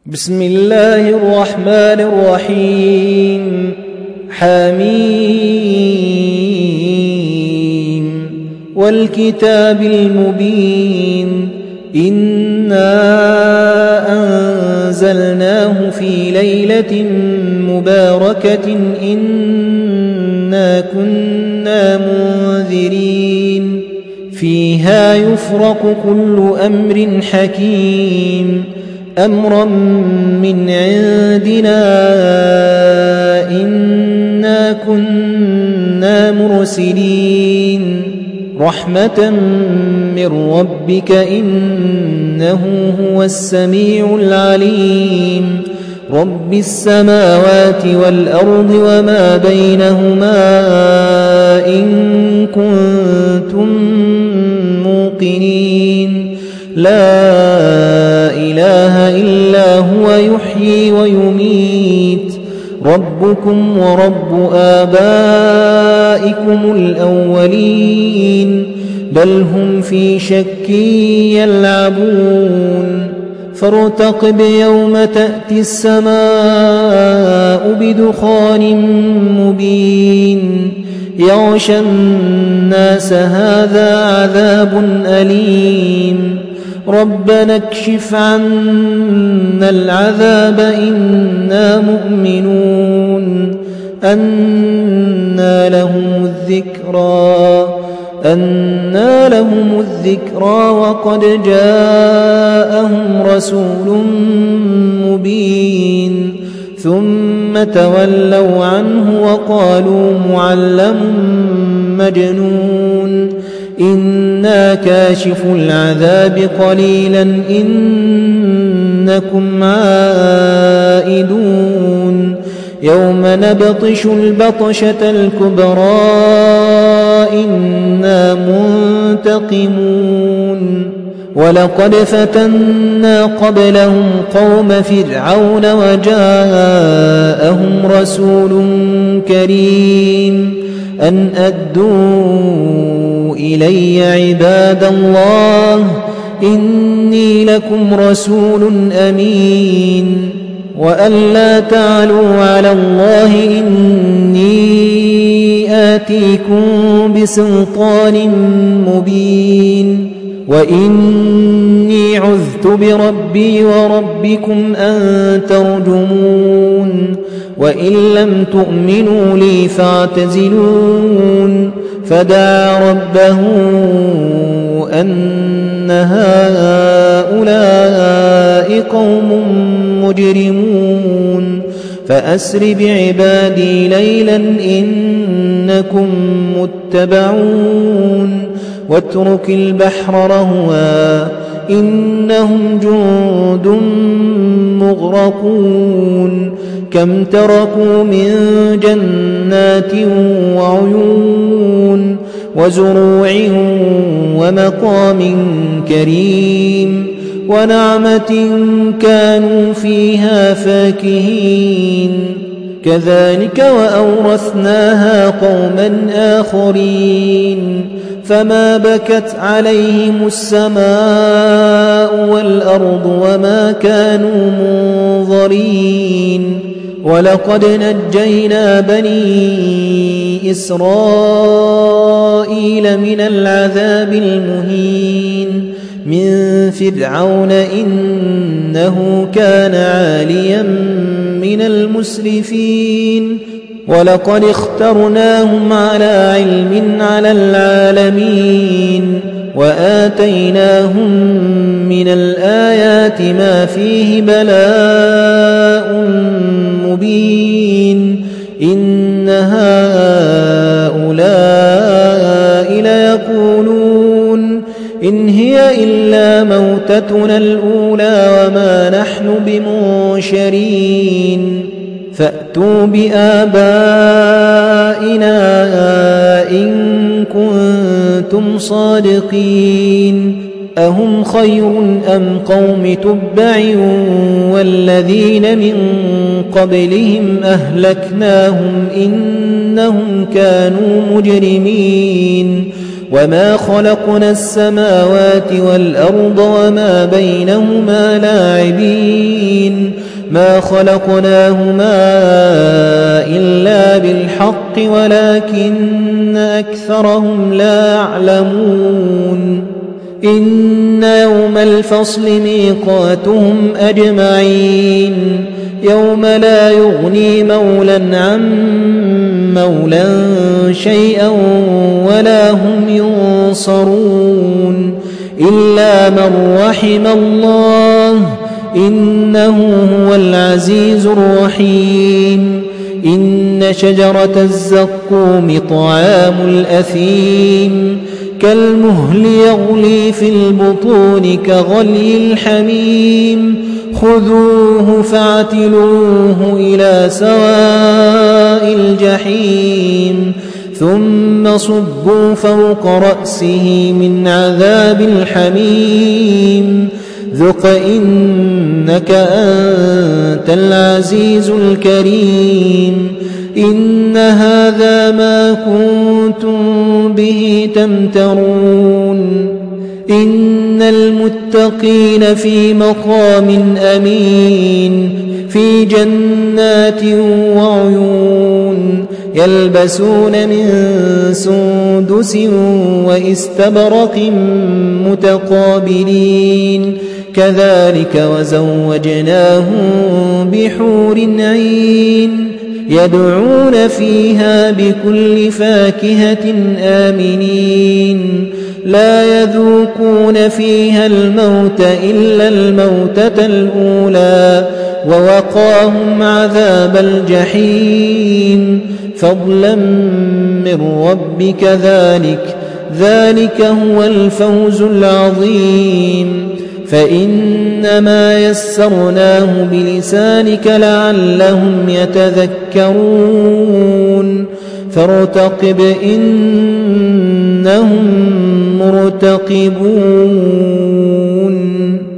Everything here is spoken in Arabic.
بسم الله الرحمن الرحيم حميم والكتاب المبين إنا أنزلناه في ليلة مباركة إنا كنا منذرين فيها يفرق كل أمر حكيم أمرا من عندنا إنا كنا مرسلين رحمة من ربك إنه هو السميع العليم رب السماوات والأرض وما بينهما إن كنتم موقنين لا إله إلا هو يحيي ويميت ربكم ورب آبائكم الأولين بل هم في شك يلعبون فارتقب يوم تأتي السماء بدخان مبين يغشى الناس هذا عذاب أليم ربنا اكشف عنا العذاب إنا مؤمنون أنى لهم الذكرى وقد جاءهم رسول مبين ثم تولوا عنه وقالوا معلم مجنون إنا كاشف العذاب قليلا إنكم عائدون يوم نبطش البطشة الكبرى إنا منتقمون ولقد فتنا قبلهم قوم فرعون وجاءهم رسول كريم أن أدوا إلي عباد الله إني لكم رسول أمين وأن لا تعلوا على الله إني آتيكم بسلطان مبين وإني عذت بربي وربكم أن ترجمون وإن لم تؤمنوا لي فاعتزلون فدعا ربه أن هؤلاء قوم مجرمون فأسر بعبادي ليلا إنكم متبعون واترك البحر رهوا إنهم جند مغرقون كم تركوا من جنات وعيون وزروع ومقام كريم ونعمة كانوا فيها فاكهين كذلك وأورثناها قوما آخرين فما بكت عليهم السماء والأرض وما كانوا منظرين ولقد نجينا بني إسرائيل من العذاب المهين من فرعون إنه كان عاليا من المسرفين ولقد اخترناهم على علم على العالمين وآتيناهم من الآيات ما فيه بلاء مبين إن هؤلاء ليقولون إن هي إلا موتتنا الأولى وما نحن بمنشرين فأتوا بآبائنا إن كنتم صادقين أهم خير أم قوم تبع والذين من قبلهم أهلكناهم إنهم كانوا مجرمين وما خلقنا السماوات والأرض وما بينهما لاعبين ما خلقناهما إلا بالحق ولكن أكثرهم لا يعلمون إن يوم الفصل ميقاتهم أجمعين يوم لا يغني مولى عن مولى شيئا ولا هم ينصرون إلا من رحم الله إنه هو العزيز الرحيم إن شجرة الزقوم طعام الأثيم كالمهل يغلي في البطون كغلي الحميم خذوه فاعتلوه إلى سواء الجحيم ثم صبوا فوق رأسه من عذاب الحميم ذق إنك أنت العزيز الكريم إن هذا ما كنتم به تمترون إن المتقين في مقام أمين في جنات وعيون يلبسون من سندس واستبرق متقابلين كذلك وزوجناهم بحور عين يدعون فيها بكل فاكهة آمنين لا يذوقون فيها الموت إلا الموتة الأولى ووقاهم عذاب الجحيم فضلا من ربك ذلك هو الفوز العظيم فإنما يسرناه بلسانك لعلهم يتذكرون فارتقب إنهم مرتقبون